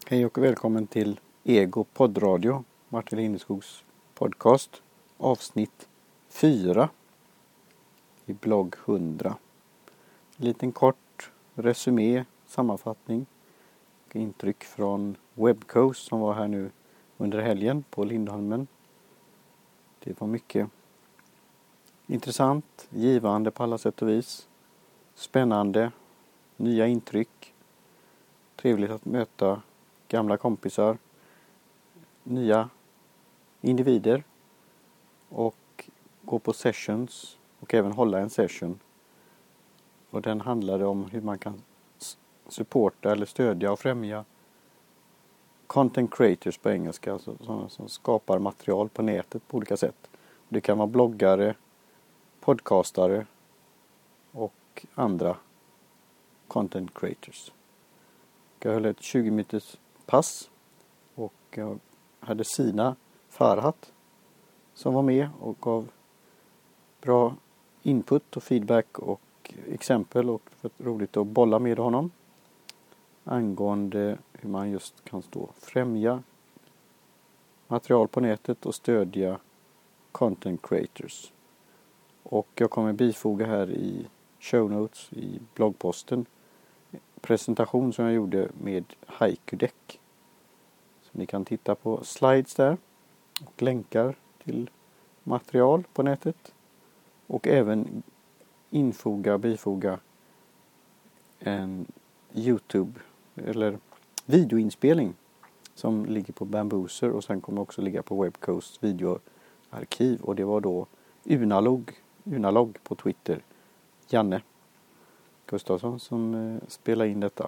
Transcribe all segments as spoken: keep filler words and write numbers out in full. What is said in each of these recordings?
Hej och välkommen till Ego poddradio, Martin Lindeskogs podcast, avsnitt fyra i blogg hundra. En liten kort resumé, sammanfattning och intryck från Webcoast som var här nu under helgen på Lindholmen. Det var mycket intressant, givande på alla sätt och vis, spännande, nya intryck, trevligt att möta gamla kompisar, nya individer och gå på sessions och även hålla en session. Och den handlade om hur man kan supporta eller stödja och främja content creators på engelska, alltså sådana som skapar material på nätet på olika sätt. Det kan vara bloggare, podcastare och andra content creators. Jag höll ett tjugo minuters pass och jag hade Sina Farhat som var med och gav bra input och feedback och exempel, och det var roligt att bolla med honom angående hur man just kan stå främja material på nätet och stödja content creators. Och jag kommer bifoga här i show notes i bloggposten presentation som jag gjorde med Haiku-däck. Så ni kan titta på slides där och länkar till material på nätet. Och även infoga, bifoga en YouTube eller videoinspelning som ligger på Bambooser och sen kommer också ligga på Webcoast videoarkiv. Och det var då Unalog, Unalog på Twitter, Janne Gustafsson som eh, spelar in detta.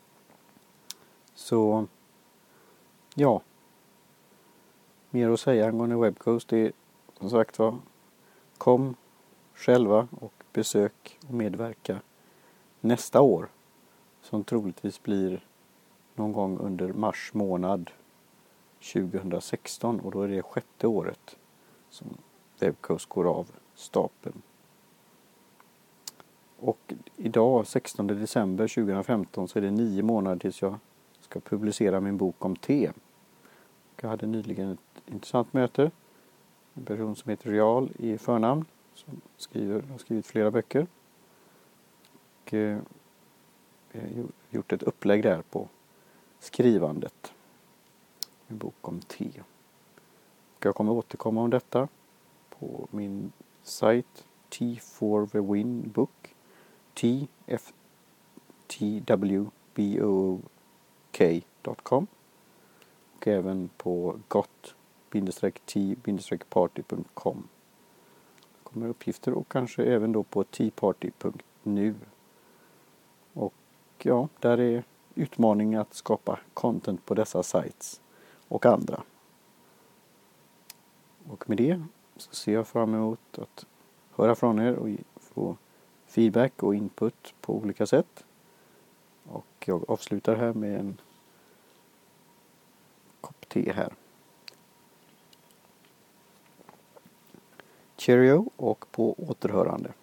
Så ja, mer att säga angående Webcoast. Det är som sagt var, kom själva och besök och medverka nästa år, som troligtvis blir någon gång under mars månad tjugohundrasexton, och då är det sjätte året som Webcoast går av stapeln. Och idag, sextonde december tjugohundrafemton, så är det nio månader tills jag ska publicera min bok om te. Jag hade nyligen ett intressant möte. En person som heter Real i förnamn, som skriver, har skrivit flera böcker. Och eh, jag har gjort ett upplägg där på skrivandet. En bok om te. Och jag kommer återkomma om detta på min sajt T for the Win Book. T F T W B O K dot com och även på got t party dot com kommer uppgifter, och kanske även då på t party dot nu. Och ja, där är utmaningen att skapa content på dessa sites och andra. Och med det så ser jag fram emot att höra från er och få feedback och input på olika sätt. Och jag avslutar här med en kopp te här. Cheerio och på återhörande.